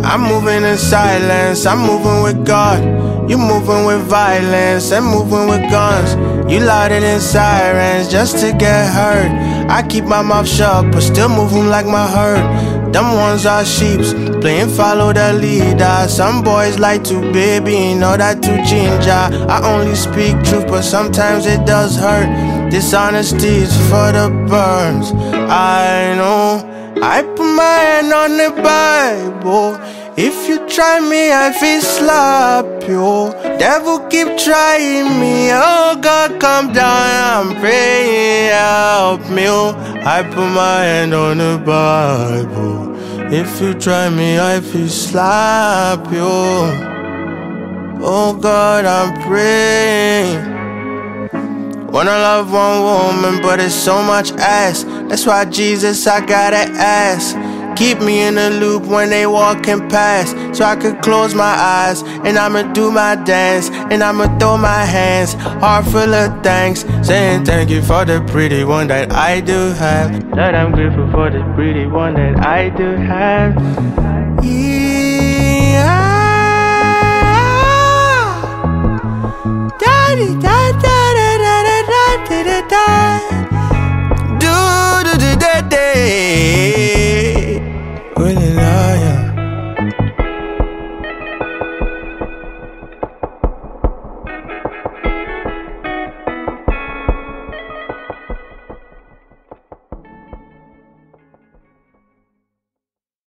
I'm moving in silence, I'm moving with God. You moving with violence and moving with guns. You louder than sirens just to get hurt. I keep my mouth shut but still moving like my herd. Them ones are sheeps, playing follow the leader. Some boys like to baby, know that to ginger. I only speak truth but sometimes it does hurt. Dishonesty's for the burns. I know I put my hand on the Bible. If you try me, I feel slap you. Devil keep trying me. Oh God, come down, I'm praying, help me. I put my hand on the Bible. If you try me, I feel slap you. Oh God, I'm praying. Wanna love one woman, but it's so much ass. That's why Jesus, I gotta ask. Keep me in the loop when they walking past, so I could close my eyes and I'ma do my dance, and I'ma throw my hands, heart full of thanks, saying thank you for the pretty one that I do have. Lord, I'm grateful for the pretty one that I do have. Yeah. Da-di-da-da.